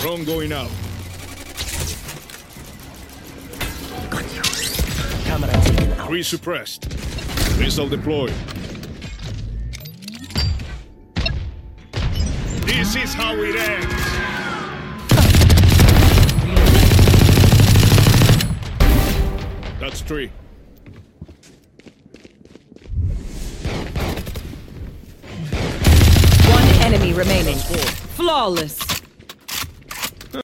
Drone going out. Camera taken out. 3 suppressed. Missile deployed. This is how it ends. That's 3. One enemy remaining. That's 4. Flawless.